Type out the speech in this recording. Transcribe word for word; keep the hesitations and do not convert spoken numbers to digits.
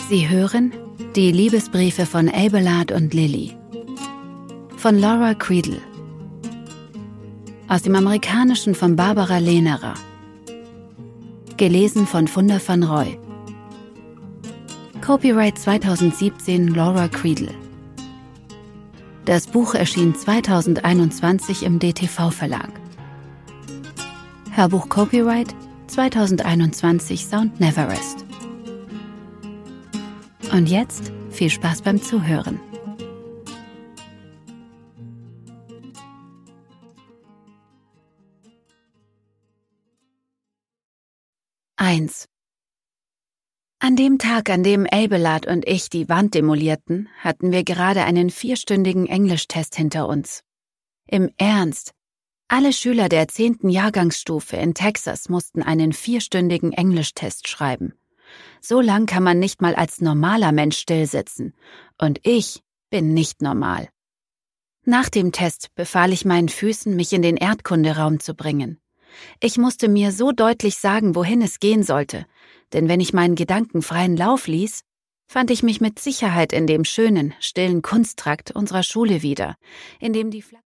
Sie hören die Liebesbriefe von Abelard und Lily von Laura Creedle aus dem Amerikanischen von Barbara Lehnerer, gelesen von Funda van Roy. Copyright zweitausendsiebzehn Laura Creedle. Das Buch erschien zweitausendeinundzwanzig im D T V-Verlag. Hörbuch Copyright zweitausendeinundzwanzig Sound Neverest. Und jetzt viel Spaß beim Zuhören. eins. An dem Tag, an dem Abelard und ich die Wand demolierten, hatten wir gerade einen vierstündigen Englischtest hinter uns. Im Ernst. Alle Schüler der zehnten Jahrgangsstufe in Texas mussten einen vierstündigen Englischtest schreiben. So lang kann man nicht mal als normaler Mensch stillsitzen. Und ich bin nicht normal. Nach dem Test befahl ich meinen Füßen, mich in den Erdkunderaum zu bringen. Ich musste mir so deutlich sagen, wohin es gehen sollte, denn wenn ich meinen Gedanken freien Lauf ließ, fand ich mich mit Sicherheit in dem schönen, stillen Kunsttrakt unserer Schule wieder, in dem die Fl